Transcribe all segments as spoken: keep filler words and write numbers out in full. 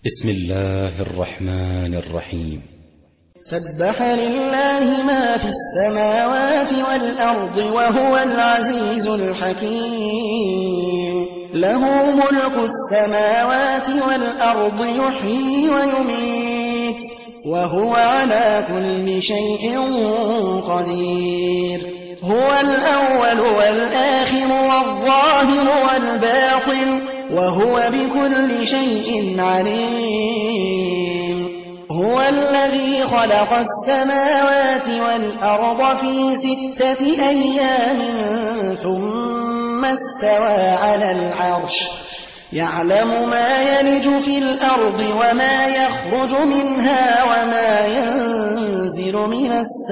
بسم الله الرحمن الرحيم. سبح لله ما في السماوات والأرض وهو العزيز الحكيم. له ملك السماوات والأرض يحيي ويميت وهو على كل شيء قدير. هو الأول والآخر والظاهر والباطن وهو بكل شيء عليم. هو الذي خلق السماوات والأرض في ستة أيام ثم استوى على العرش يعلم ما يلج في الأرض وما يخرج منها وما ينزل من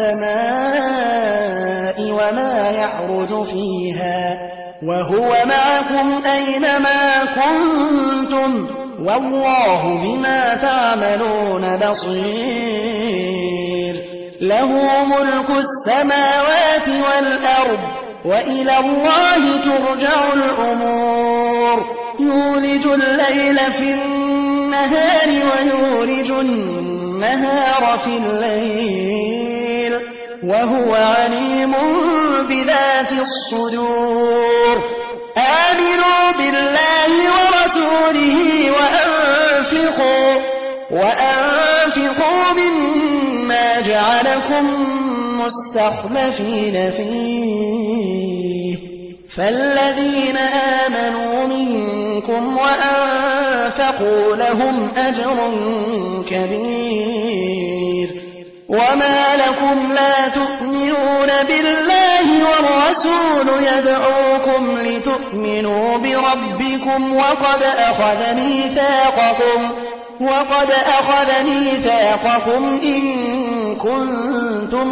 السماء وما يعرج فيها وهو معكم أينما كنتم والله بما تعملون بصير. له ملك السماوات والأرض وإلى الله ترجع الأمور. يولج الليل في النهار ويولج النهار في الليل وهو عليم بذات الصدور. آمنوا بالله ورسوله وأنفقوا وأنفقوا مما جعلكم مستخلفين فيه فالذين آمنوا منكم وأنفقوا لهم أجر كبير. وما لكم لا تؤمنون بالله والرسول يدعوكم لتؤمنوا بربكم وقد أخذ ميثاقكم وقد أخذ ميثاقكم إن كنتم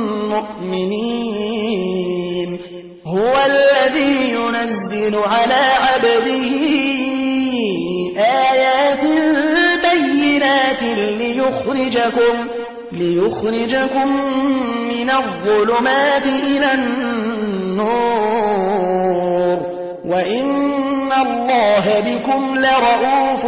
مؤمنين. هو الذي ينزل على عبده آيات بينات ليخرجكم ليخرجكم من الظلمات إلى النور وإن الله بكم لرءوف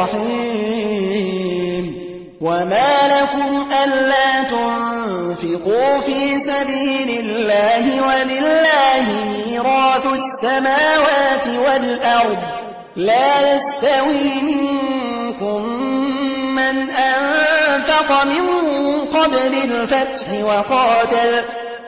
رحيم. وما لكم ألا تنفقوا في سبيل الله ولله ميراث السماوات والأرض لا يستوي منكم من أنفق من قبل الفتح وقاتل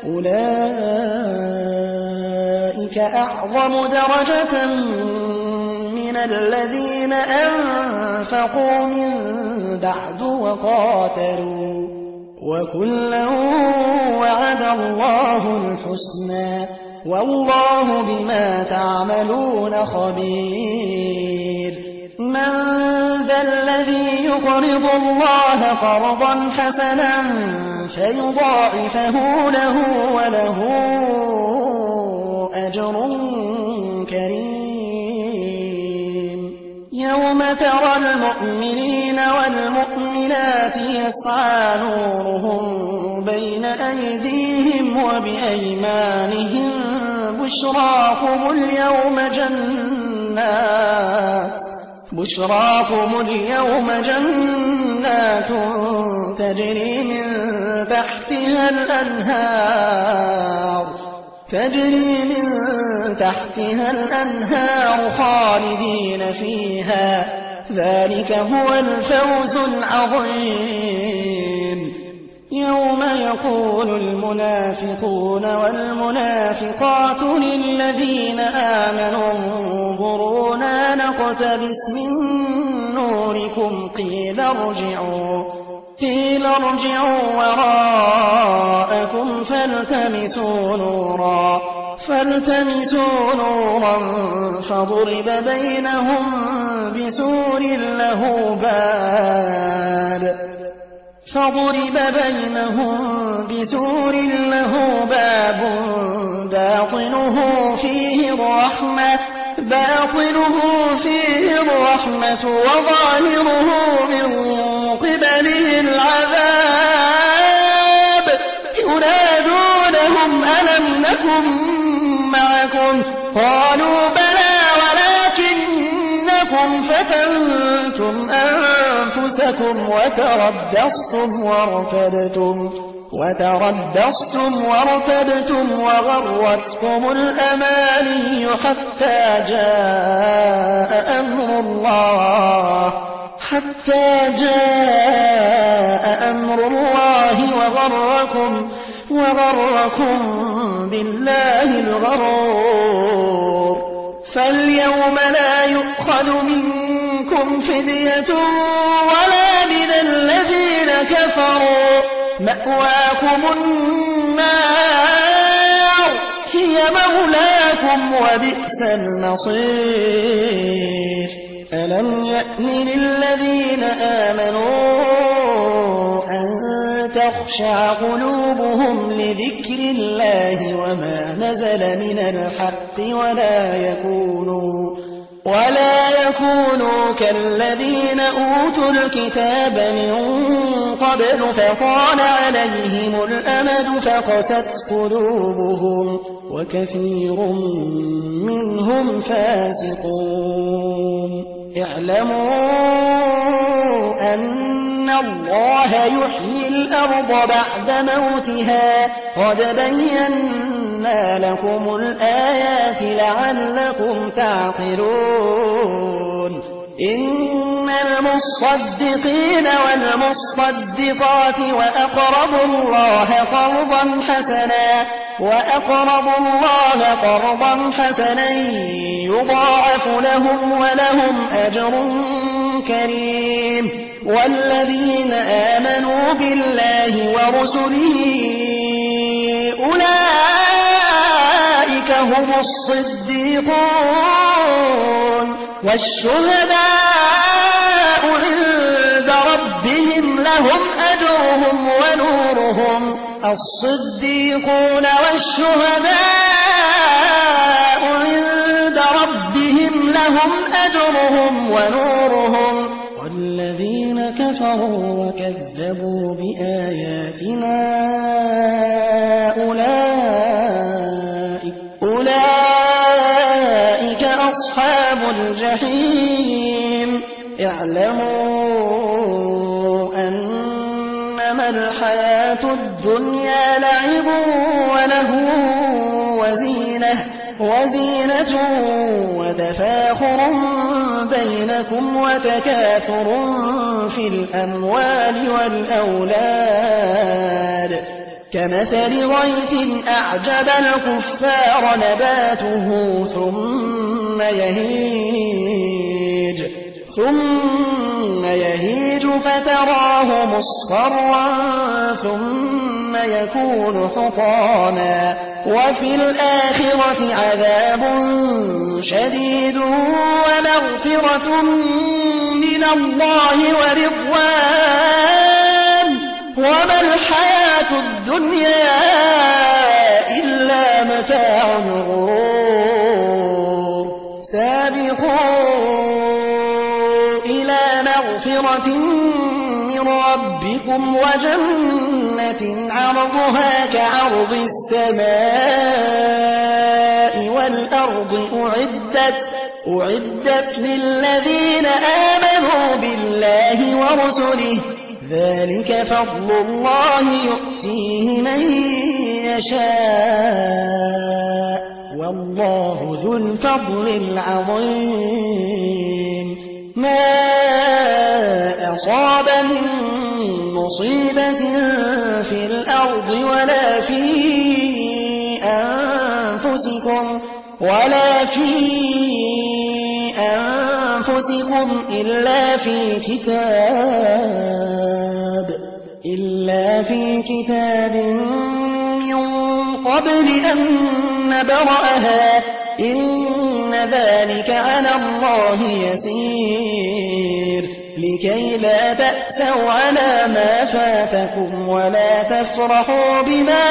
أولئك أعظم درجة من الذين أنفقوا من بعد وقاتلوا وكلا وعد الله الحسنى والله بما تعملون خبير. من ذا الذي يقرض الله قرضا حسنا فيضاعفه له وله أجر كريم. يوم ترى المؤمنين والمؤمنات يسعى نورهم بين أيديهم وبأيمانهم بشراكم اليوم جنات بشراكم اليوم جنات تجري من تحتها الأنهار تجري من تحتها الأنهار خالدين فيها ذلك هو الفوز العظيم. يوم يقول المنافقون والمنافقات للذين آمنوا انظرونا نقتبس من نوركم قيل ارجعوا قيل ارجعوا وراءكم فالتمسوا نورا فالتمسوا نورا فضرب بينهم بسور له باب فضرب بينهم بسور له باب باطنه فيه الرحمة باطنه فيه الرحمة وظاهره من قبله العذاب. ينادونهم ألم نكن معكم قالوا بلى ولكنكم فتنتم أنفسكم أنفسكم وتربصتم وارتبتم وتربصتم وارتبتم وغرتكم الأماني حتى جاء أمر الله حتى جاء أمر الله وغركم وغركم بالله الغرور. فاليوم لا يؤخذ منكم فدية ولا من الذين كفروا مأواكم النار هي مولاكم وبئس المصير. ألم يأن للذين آمنوا أن تخشع قلوبهم لذكر الله وما نزل من الحق ولا يكونوا ولا يكونوا كالذين أوتوا الكتاب من قبل فطال عليهم الأمد فقست قلوبهم وكثير منهم فاسقون. اعلموا أن الله يحيي الأرض بعد موتها قد بينا لكم الآيات لعلكم تعقلون. إن المصدقين والمصدقات وأقرضوا الله قرضا حسنا وأقرضوا الله قرضا حسنا يضاعف لهم ولهم أجر كريم. والذين آمنوا بالله ورسله أولئك هم الصديقون والشهداء عند ربهم لهم أجرهم ونورهم. الصديقون والشهداء عند ربهم لهم أجرهم ونورهم. والذين كفروا وكذبوا بآياتنا أولئك أولئك أصحاب الجحيم. اعلموا أنما الحياة الدنيا لعب وله وزينة وزينة وتفاخر بينكم وتكاثر في الأموال والأولاد كمثل غيث أعجب الكفار نباته ثم يهيج ثم يهيج فتراه مصفرا ثم يكون حطاما وفي الآخرة عذاب شديد ومغفرة من الله ورضوان وما الحياة الدنيا إلا متاع الغرور. سابقوا إلى مغفرة من ربكم وجنة عرضها كعرض السماء والأرض أعدت أعدت للذين آمنوا بالله ورسله ذلك فضل الله يؤتيه من يشاء والله ذو الفضل العظيم. ما أصاب من مصيبة في الأرض ولا في أنفسكم ولا في أنفسكم إلا في كتاب إلا في كتاب من قبل أن نبرأها إن ذلك على الله يسير. لكي لا تأسوا على ما فاتكم ولا تفرحوا بما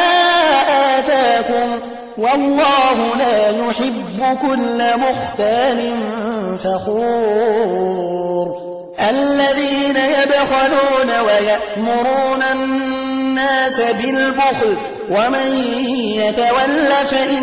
آتاكم والله لا يحب كل مختال فخور. الذين يبخلون ويأمرون الناس بالبخل ومن يتول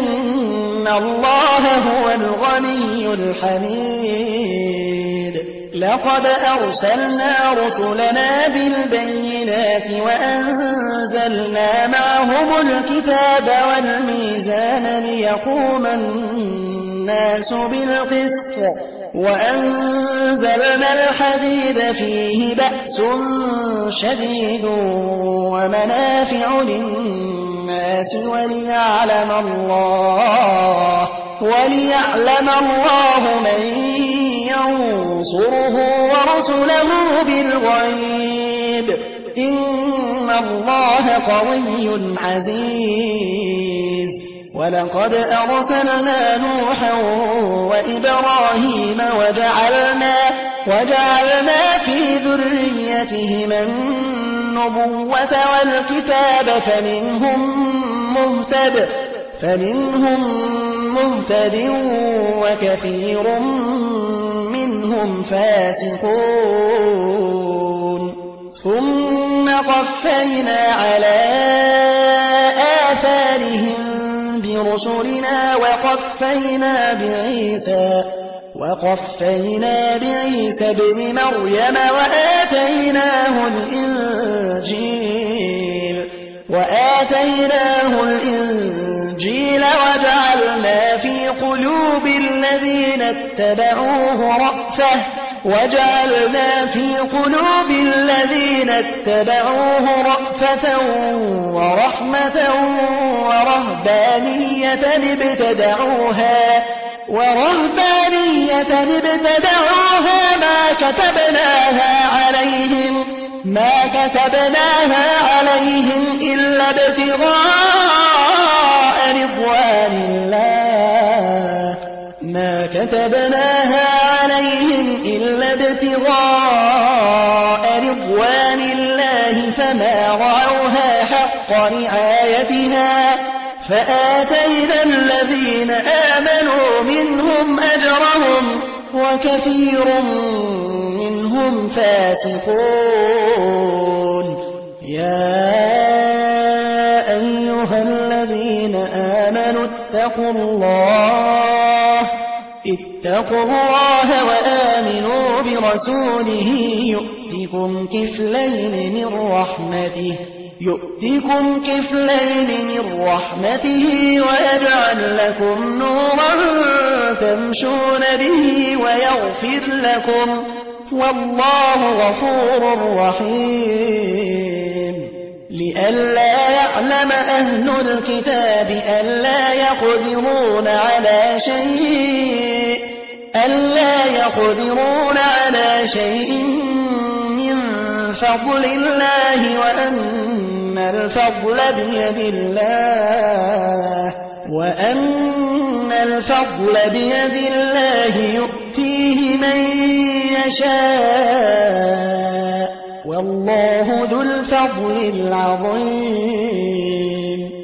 فإن الله هو الغني الحميد. لقد أرسلنا رسلنا بالبينات وأنزلنا معهم الكتاب والميزان ليقوم الناس بالقسط وأنزلنا الحديد فيه بأس شديد ومنافع للناس وليعلم الله وليعلم الله من ينصره ورسله بالغيب إن الله قوي عزيز ولقد أرسلنا نوحا وإبراهيم وجعلنا, وجعلنا في ذريتهما النبوة والكتاب فمنهم مهتد فمنهم مهتد وكثير منهم فاسقون ثم قفينا على آثارهم برسلنا وقفينا بعيسى وقفينا بعيسى ابن مريم وآتيناه الإنجيل وآتيناه الإنجيل وجعلنا في قلوب الذين اتبعوه رأفة وجعلنا في قلوب الذين اتبعوه رأفة ورحمة ورهبانية ابتدعوها ورهبانية ابتدعوها ما كتبناها عليهم ما كتبناها عليهم إلا ابتغاء رضوان الله ما كتبناها عليهم إلا ابتغاء رضوان الله فما رعوها حق رعايتها فآتينا الذين آمنوا منهم أجرهم وكثير منهم فاسقون يا أيها الذين آمنوا اتقوا الله اتقوا الله وآمنوا برسوله يؤتكم كفلين من رحمته يؤتكم كفلين من رحمته ويجعل لكم نورا تمشون به ويغفر لكم والله غفور رحيم لئلا يعلم أهل الكتاب ألا يقدرون على شيء ألا يقدرون على شيء من فضل الله وأن الفضل بيد الله وأن الفضل بيد الله يؤتيه من يشاء والله ذو الفضل العظيم